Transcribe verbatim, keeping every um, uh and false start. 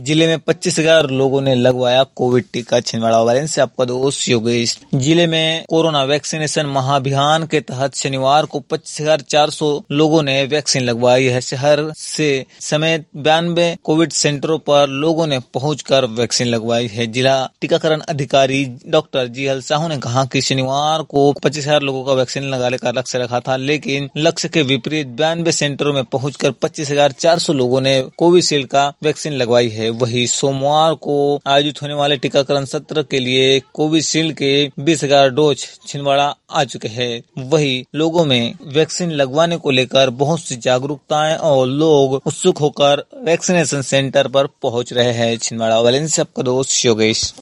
जिले में पच्चीस हजार लोगों ने लगवाया कोविड टीका। छिंदवाड़ा वाले से आपका दोस्त योगेश। जिले में कोरोना वैक्सीनेशन महाअभियान के तहत शनिवार को पच्चीस हजार चार सौ लोगों ने वैक्सीन लगवाई है। शहर से समेत बयानबे कोविड सेंटरों पर लोगों ने पहुंचकर वैक्सीन लगवाई है। जिला टीकाकरण अधिकारी डॉक्टर जी एल साहू ने कहा कि शनिवार को पच्चीस हजार लोगों का वैक्सीन लगाने का लक्ष्य रखा था, लेकिन लक्ष्य के विपरीत बयानबे सेंटरों में पहुंचकर पच्चीस हजार चार सौ लोगों ने कोविशील्ड का वैक्सीन लगवाई है। वही सोमवार को आयोजित होने वाले टीकाकरण सत्र के लिए कोविशील्ड के बीस हजार डोज छिंदवाड़ा आ चुके हैं। वही लोगों में वैक्सीन लगवाने को लेकर बहुत सी जागरूकताएं और लोग उत्सुक होकर वैक्सीनेशन सेंटर पर पहुंच रहे हैं। छिंदवाड़ा वाले से आपका दोस्त योगेश।